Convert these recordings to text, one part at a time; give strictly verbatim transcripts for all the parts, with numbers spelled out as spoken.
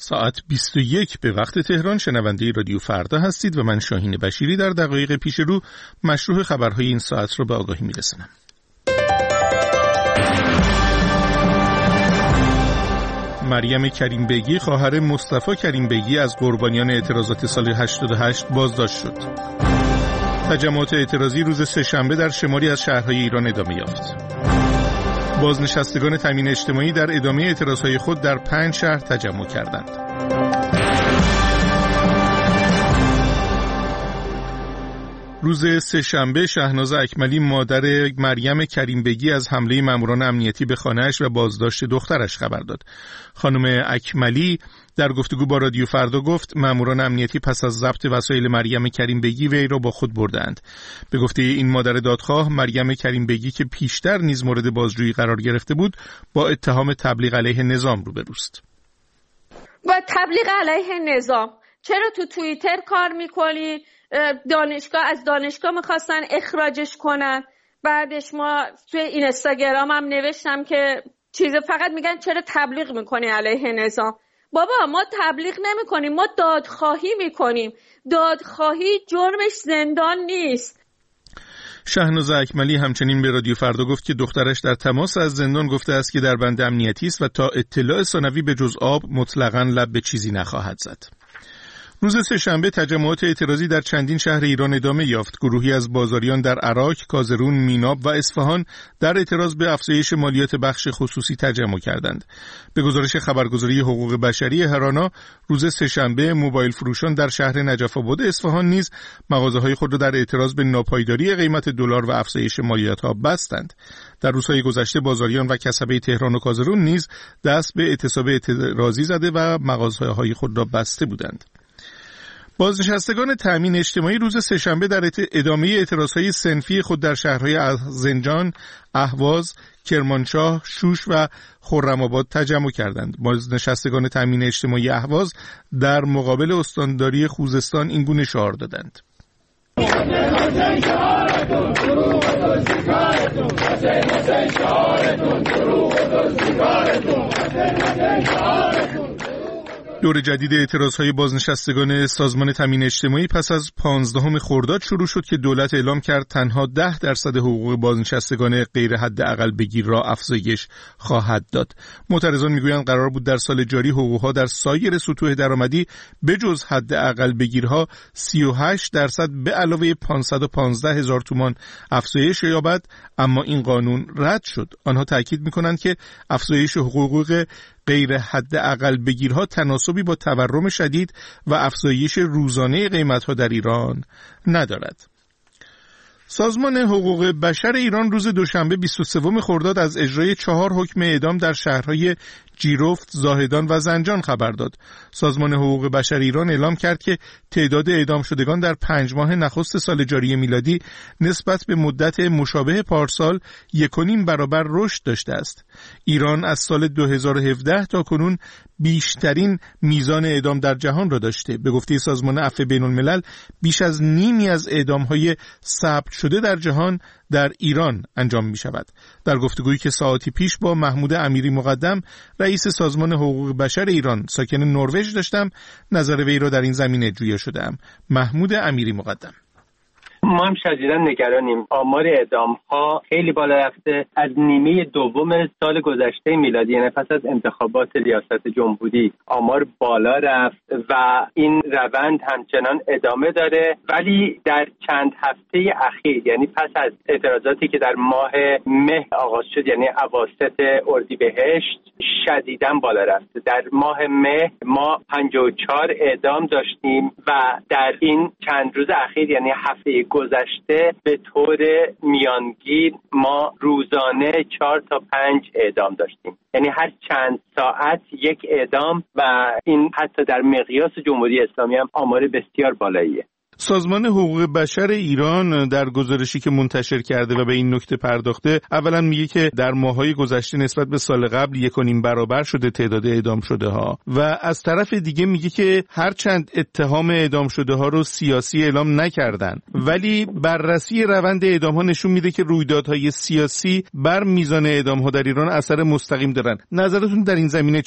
ساعت بیست و یک به وقت تهران. شنونده رادیو فردا هستید و من شاهین بشیری در دقایق پیش رو مشروح خبرهای این ساعت رو به آگاهی میرسونم. مریم کریم بیگی خواهر مصطفی کریم بیگی از قربانیان اعتراضات سال هشتاد و هشت بازداشت شد. تجمعات اعتراضی روز سه‌شنبه در شماری از شهرهای ایران ادامه یافت. بازنشستگان تامین اجتماعی در ادامه اعتراضهای خود در پنج شهر تجمع کردند. روز سه‌شنبه شهناز اکملی مادر مریم کریم بیگی از حمله ماموران امنیتی به خانه‌اش و بازداشت دخترش خبر داد. خانم اکملی در گفتگو با رادیو فردا گفت ماموران امنیتی پس از ضبط وسایل مریم کریم بیگی وی را با خود بردند. به گفته این مادر دادخواه، مریم کریم بیگی که پیشتر نیز مورد بازجویی قرار گرفته بود با اتهام تبلیغ علیه نظام روبروست. با تبلیغ علیه نظام چرا تو توییتر کار میکنی؟ دانشگاه از دانشگاه میخواستن اخراجش کنن. بعدش ما توی اینستاگرام هم نوشتم که چیز فقط میگن چرا تبلیغ میکنی علیه نظام. بابا ما تبلیغ نمی کنیم، ما دادخواهی میکنیم. دادخواهی جرمش زندان نیست. شهناز اکملی همچنین به رادیو فردا گفت که دخترش در تماس از زندان گفته است که در بند امنیتی است و تا اطلاع ثانوی به جز آب مطلقاً لب به چیزی نخواهد زد. روز سه‌شنبه تجمعات اعتراضی در چندین شهر ایران ادامه یافت. گروهی از بازاریان در عراق، کازرون، میناب و اصفهان در اعتراض به افزایش مالیات بخش خصوصی تجمع کردند. به گزارش خبرگزاری حقوق بشری هرانا، روز سه‌شنبه موبایل فروشان در شهر نجف آباد اصفهان نیز مغازه‌های خود را در اعتراض به ناپایداری قیمت دلار و افزایش مالیات‌ها بستند. در روزهای گذشته بازاریان و کسبه تهران و کازرون نیز دست به اعتصاب اعتراضی زده و مغازه‌های خود را بسته بودند. بازنشستگان تامین اجتماعی روز سه‌شنبه در ادامه اعتراضهای صنفی خود در شهرهای زنجان، اهواز، کرمانشاه، شوش و خرم‌آباد تجمع کردند. بازنشستگان تامین اجتماعی اهواز در مقابل استانداری خوزستان این گونه شعار دادند: دور جدید اعتراضهای بازنشستگان سازمان تامین اجتماعی پس از پانزدهم خرداد شروع شد که دولت اعلام کرد تنها ده درصد حقوق بازنشستگان غیر حداقل بگیر را افزایش خواهد داد. معترضان میگویند قرار بود در سال جاری حقوقها در سایر سطوح درآمدی بجز حداقل بگیرها سی و هشت درصد به علاوه پانصد و پانزده هزار تومان افزایش یابد، اما این قانون رد شد. آنها تاکید میکنند که افزایش حقوق غیر حداقل بگیرها تناسبی با تورم شدید و افزایش روزانه قیمت‌ها در ایران ندارد. سازمان حقوق بشر ایران روز دوشنبه بیست و سوم خرداد از اجرای چهار حکم اعدام در شهرهای جیرفت، زاهدان و زنجان خبر داد. سازمان حقوق بشر ایران اعلام کرد که تعداد اعدام شدگان در پنج ماه نخست سال جاری میلادی نسبت به مدت مشابه پارسال یک و نیم برابر رشد داشته است. ایران از سال دو هزار و هفده تا کنون بیشترین میزان اعدام در جهان را داشته. به گفته سازمان عفو بین الملل بیش از نیمی از اعدام‌های ثبت شده در جهان در ایران انجام می شود. در گفتگویی که ساعتی پیش با محمود امیری مقدم رئیس سازمان حقوق بشر ایران ساکن نروژ داشتم، نظر وی را در این زمینه جویا شدم. محمود امیری مقدم: ما هم شدیداً نگرانیم. آمار اعدام‌ها خیلی بالا رفته. از نیمه دوم سال گذشته میلادی، یعنی پس از انتخابات ریاست جمهوری، آمار بالا رفت و این روند همچنان ادامه داره. ولی در چند هفته اخیر، یعنی پس از اعتراضاتی که در ماه مه آغاز شد، یعنی اواسط اردیبهشت، شدیداً بالا رفته. در ماه مه ما پنجاه و چهار اعدام داشتیم و در این چند روز اخیر، یعنی هفته گذشته، به طور میانگین ما روزانه چهار تا پنج اعدام داشتیم. یعنی هر چند ساعت یک اعدام و این حتی در مقیاس جمهوری اسلامی هم آمار بسیار بالاییه. سازمان حقوق بشر ایران در گزارشی که منتشر کرده و به این نکته پرداخته، اولا میگه که در ماه‌های گذشته نسبت به سال قبل یک و نیم برابر شده تعداد اعدام شده ها و از طرف دیگه میگه که هرچند اتهام اعدام شده ها رو سیاسی اعلام نکردن، ولی بررسی روند اعدام ها نشون میده که رویدادهای سیاسی بر میزان اعدام ها در ایران اثر مستقیم دارن. نظرتون در این زمینه چیه؟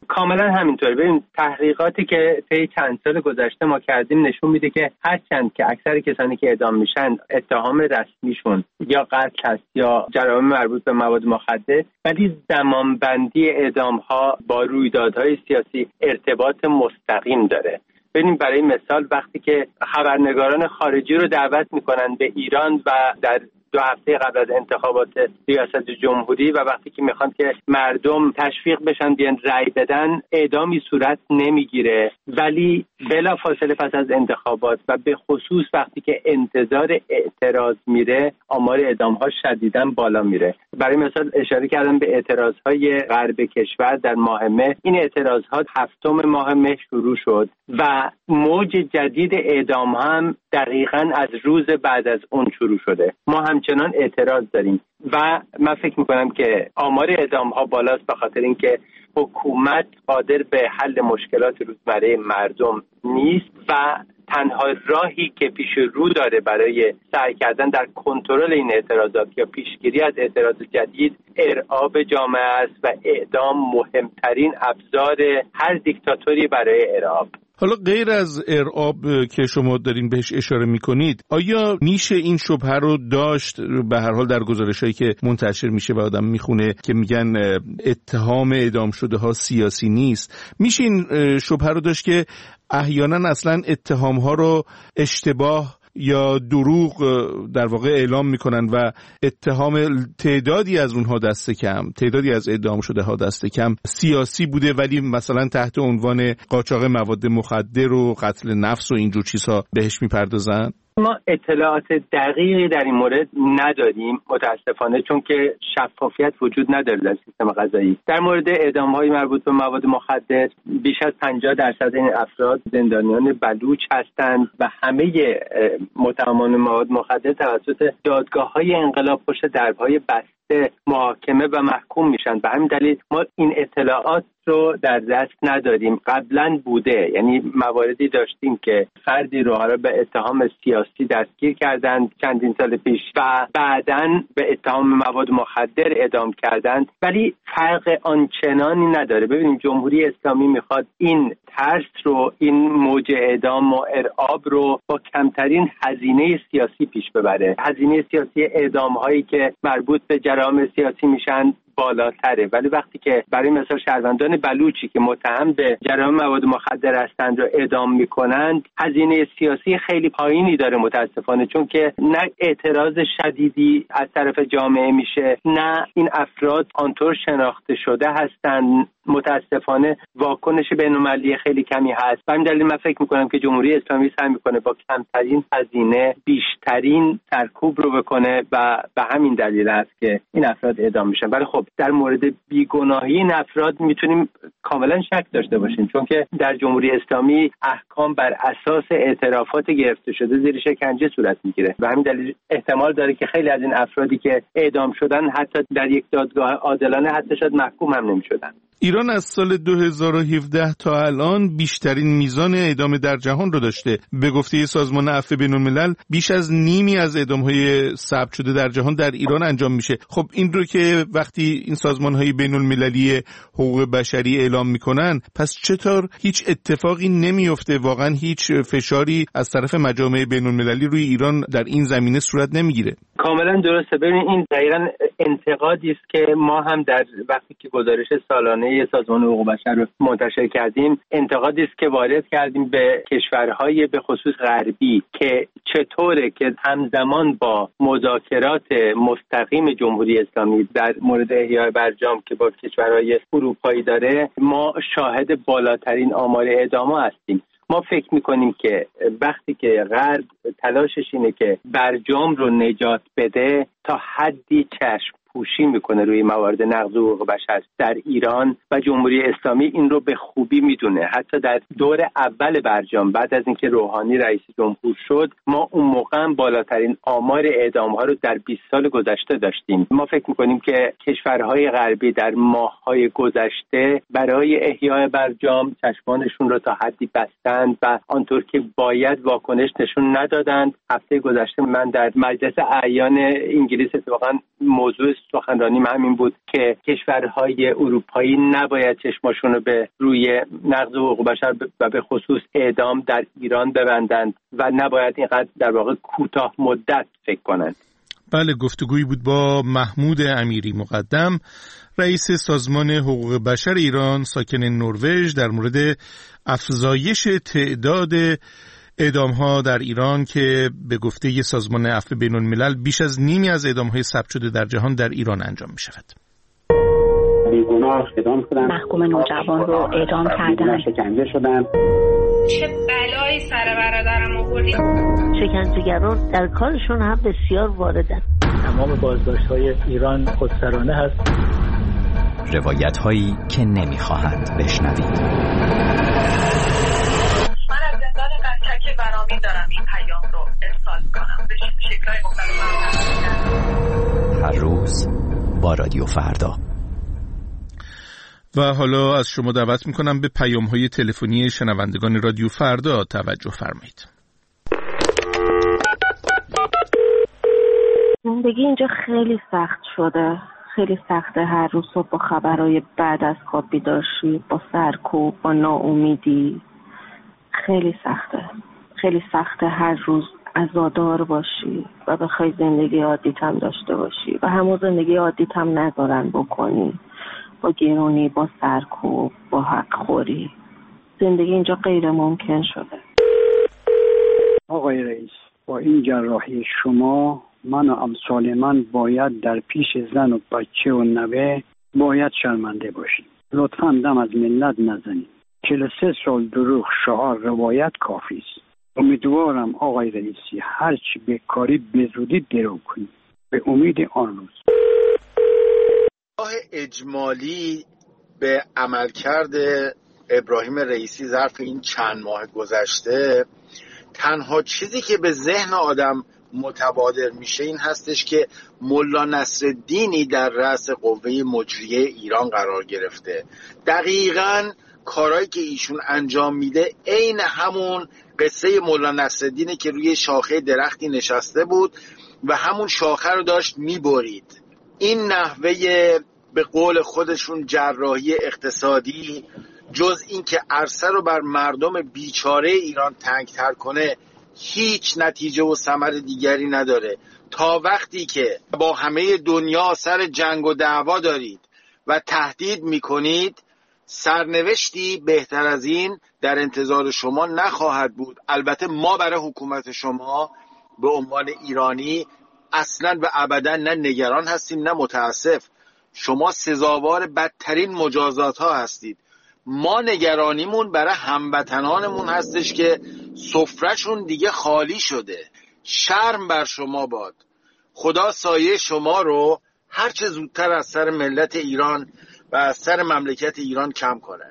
کاملا همینطوره. ببین تحقیقاتی که طی چند سال گذشته ما کردیم نشون میده که هرچند که اکثر کسانی که اعدام میشن اتهام رسمیشون یا قتل هست یا جرایم مربوط به مواد مخدر، ولی زمانبندی اعدام ها با رویدادهای سیاسی ارتباط مستقیم داره. ببینیم برای مثال وقتی که خبرنگاران خارجی رو دعوت میکنن به ایران و در دو هفته قبل از انتخابات ریاست جمهوری و وقتی که میخوان که مردم تشویق بشن بیان رأی بدن، اعدامی صورت نمیگیره، ولی بلا فاصله پس از انتخابات و به خصوص وقتی که انتظار اعتراض میره، آمار اعدام ها شدیداً بالا میره. برای مثال اشاره کردم به اعتراض های غرب کشور در ماه مه. این اعتراض ها هفتم ماه مه شروع شد و موج جدید اعدام هم دقیقاً از روز بعد از اون شروع شده. ما همچنان اعتراض داریم و من فکر میکنم که آمار اعدام ها بالاست به خاطر اینکه حکومت قادر به حل مشکلات روزمره مردم نیست و تنها راهی که پیش رو داره برای سعی کردن در کنترل این اعتراضات یا پیشگیری از اعتراض جدید ارعاب جامعه است و اعدام مهمترین ابزار هر دیکتاتوری برای ارعاب. حالا غیر از ارعاب که شما دارین بهش اشاره میکنید، آیا میشه این شبهه رو داشت؟ به هر حال در گزارشایی که منتشر میشه و آدم میخونه که میگن اتهام اعدام شده ها سیاسی نیست، میشه این شبهه رو داشت که احیانا اصلا اتهام ها رو اشتباه یا دروغ در واقع اعلام میکنن و اتهام تعدادی از اونها دست کم، تعدادی از اعدام شده ها دست کم سیاسی بوده، ولی مثلا تحت عنوان قاچاق مواد مخدر و قتل نفس و اینجور چیزها بهش میپردازن؟ ما اطلاعات دقیقی در این مورد نداریم متاسفانه، چون که شفافیت وجود نداره در سیستم قضایی. در مورد اعدام‌های مربوط به مواد مخدر بیش از پنجاه درصد این افراد زندانیان بلوچ هستند و همه متهمان مواد مخدر توسط دادگاه‌های انقلاب پشت درهای بسته محاکمه و محکوم میشن. به همین دلیل ما این اطلاعات رو در دست نداریم. قبلا بوده، یعنی مواردی داشتیم که فردی رو حالا به اتهام سیاسی دستگیر کردند چندین سال پیش و بعداً به اتهام مواد مخدر اعدام کردند، ولی فرق آنچنانی نداره. ببینیم جمهوری اسلامی میخواد این ترس رو، این موج اعدام و ارعاب رو با کمترین هزینه سیاسی پیش ببره. هزینه سیاسی اعدام هایی که مربوط به جرائم سیاسی میشن بالاتره، ولی وقتی که برای مثال شهروندان بلوچی که متهم به جرائم مواد مخدر هستند رو اعدام میکنند، هزینه سیاسی خیلی پایینی داره متاسفانه، چون که نه اعتراض شدیدی از طرف جامعه میشه، نه این افراد آنطور شناخته شده هستند. متاسفانه واکنش بین‌المللی خیلی کمی هست. به همین دلیل من فکر میکنم که جمهوری اسلامی سعی میکنه با کمترین هزینه بیشترین سرکوب رو بکنه و به همین دلیل است که این افراد اعدام میشن. ولی خب در مورد بیگناهی این افراد میتونیم کاملا شک داشته باشیم، چون که در جمهوری اسلامی احکام بر اساس اعترافات گرفته شده زیر شکنجه صورت میگیره و همین دلیل احتمال داره که خیلی از این افرادی که اعدام شدن حتی در یک دادگاه عادلانه حتی شاید محکوم هم نمیشدن. ایران از سال دو هزار و هفده تا الان بیشترین میزان اعدام در جهان رو داشته. به گفته سازمان عفو بین‌الملل بیش از نیمی از اعدام‌های ثبت شده در جهان در ایران انجام میشه. خب این رو که وقتی این سازمان‌های بین‌المللی حقوق بشری اعلام میکنن، پس چطور هیچ اتفاقی نمیفته؟ واقعا هیچ فشاری از طرف مجامع بین‌المللی روی ایران در این زمینه صورت نمیگیره؟ کاملا درسته. ببین این دقیقاً انتقادی است که ما هم در وقتی که گزارش سالانه سازمان حقوق بشر رو منتشر کردیم، انتقادی است که وارد کردیم به کشورهای به خصوص غربی که چطوره که همزمان با مذاکرات مستقیم جمهوری اسلامی در مورد احیای برجام که با کشورهای اروپایی داره، ما شاهد بالاترین آمار اعدام هستیم. ما فکر میکنیم که وقتی که غرب تلاشش اینه که برجام رو نجات بده، تا حدی چشم پوشی میکنه روی موارد نقض حقوق بشر در ایران و جمهوری اسلامی این رو به خوبی میدونه. حتی در دور اول برجام بعد از اینکه روحانی رئیس جمهور شد، ما اون موقع هم بالاترین آمار اعدام ها رو در بیست سال گذشته داشتیم. ما فکر میکنیم که کشورهای غربی در ماه‌های گذشته برای احیای برجام چشمانشون رو تا حدی بستند و آنطور که باید واکنش نشون ندادند. هفته گذشته من در مجلس اعیان انگلیس اتفاقا موضوع سخنرانیم همین بود که کشورهای اروپایی نباید چشماشون رو به روی نقض حقوق بشر و به خصوص اعدام در ایران ببندند و نباید اینقدر در واقع کوتاه مدت فکر کنند. بله، گفتگویی بود با محمود امیری مقدم، رئیس سازمان حقوق بشر ایران ساکن نروژ، در مورد افزایش تعداد اعدام‌ها در ایران که به گفته ی سازمان عفو بین‌الملل بیش از نیمی از اعدام‌های ثبت شده در جهان در ایران انجام می‌شود. بیگناه اعدام شدن، محکوم نوجوان رو اعدام کردن، شکنجه شدن. چه بلایی سر برادرم آوردی؟ شکنجهگران در کارشون هم بسیار واردن. تمام بازداشت‌های ایران خودسرانه هست. روایت‌هایی که نمی‌خواهند بشنوید. من از زندان قطعه برامی دارم این پیام رو ارسال کنم به شکل‌های مختلف. هر روز با رادیو فردا. و حالا از شما دعوت میکنم به پیام‌های تلفنی شنوندگان رادیو فردا توجه فرمایید. زندگی اینجا خیلی سخت شده، خیلی سخته. هر روز صبح با خبرهای بعد از خواب بیدار شی، با سرکوب، با ناامیدی. خیلی سخته، خیلی سخته هر روز عزادار باشی و بخوای زندگی عادیت هم داشته باشی و همون زندگی عادیت هم ندارن بکنی، با گرونی، با سرکوب، با حق خوری. زندگی اینجا غیر ممکن شده. آقای رئیس، با این جراحی شما من و امثال من باید در پیش زن و بچه و نوه باید شرمنده باشیم. لطفاً دم از ملت نزنید. چهل و سه سال دروغ، شعار، روایت کافی است. امیدوارم آقای رئیسی هرچی بکاری به زودی درو کنید به امید آن روز. نگاه اجمالی به عملکرد ابراهیم رئیسی ظرف این چند ماه گذشته، تنها چیزی که به ذهن آدم متبادر میشه این هستش که ملا نصرالدینی در رأس قوه مجریه ایران قرار گرفته. دقیقاً کارهایی که ایشون انجام میده عین همون قصه ملا نصرالدینه که روی شاخه درختی نشسته بود و همون شاخه رو داشت میبرید. این نحوه به قول خودشون جراحی اقتصادی جز این که عرصه رو بر مردم بیچاره ایران تنگ‌تر کنه هیچ نتیجه و ثمر دیگری نداره. تا وقتی که با همه دنیا سر جنگ و دعوا دارید و تهدید میکنید، سرنوشتی بهتر از این در انتظار شما نخواهد بود. البته ما برای حکومت شما به عنوان ایرانی اصلا و ابدا نه نگران هستیم نه متاسف. شما سزاوار بدترین مجازات ها هستید. ما نگرانیمون برای هموطنانمون هستش که سفرهشون دیگه خالی شده. شرم بر شما باد. خدا سایه شما رو هر چه زودتر از سر ملت ایران و از سر مملکت ایران کم کنه.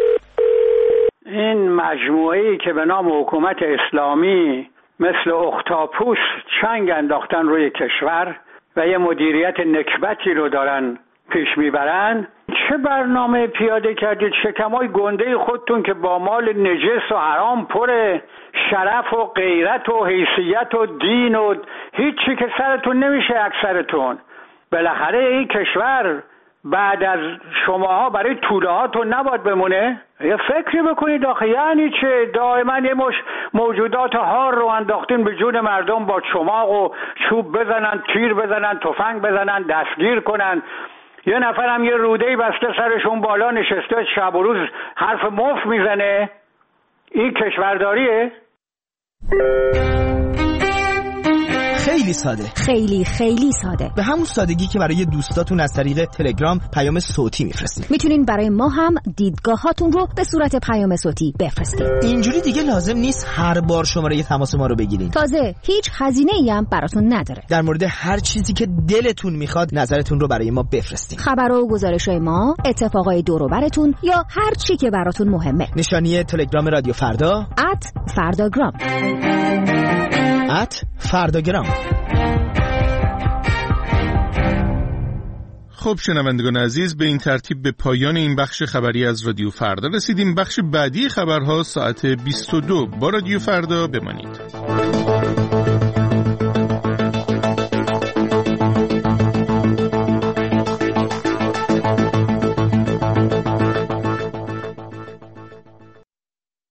این مجموعه‌ای که به نام حکومت اسلامی مثل اختاپوس چنگ انداختن روی کشور و یه مدیریت نکبتی رو دارن پیش میبرن، چه برنامه پیاده کردید؟ شکمای گنده خودتون که با مال نجس و حرام پره، شرف و غیرت و حیثیت و دین و هیچی که سرتون نمیشه اکثرتون. بالاخره این کشور بعد از شماها برای توله هاتون نباید بمونه؟ یه فکری بکنید آخه. یعنی چه؟ دائما یه مش موجودات هار رو انداختین به جون مردم با چماق و چوب بزنن، تیر بزنن، تفنگ بزنن، دستگیر کنن. یه نفر هم یه رودهی بسته سرشون بالا نشسته شب و روز حرف مفت میزنه. این کشورداریه؟ خیلی ساده، خیلی خیلی ساده، به همون سادگی که برای دوستاتون از طریق تلگرام پیام صوتی میفرستید. میتونین برای ما هم دیدگاهاتون رو به صورت پیام صوتی بفرستید. اینجوری دیگه لازم نیست هر بار شماره تماس ما رو بگیرید. تازه هیچ هزینه‌ای هم براتون نداره. در مورد هر چیزی که دلتون میخواد نظرتون رو برای ما بفرستید. خبر و گزارش‌های ما، اتفاقای دور و براتون یا هر چی که براتون مهمه. نشانی تلگرام رادیو فردا ات فرداگرام ات فرداگرام. خب شنوندگان عزیز، به این ترتیب به پایان این بخش خبری از رادیو فردا رسیدیم. بخش بعدی خبرها ساعت بیست و دو. با رادیو فردا بمانید.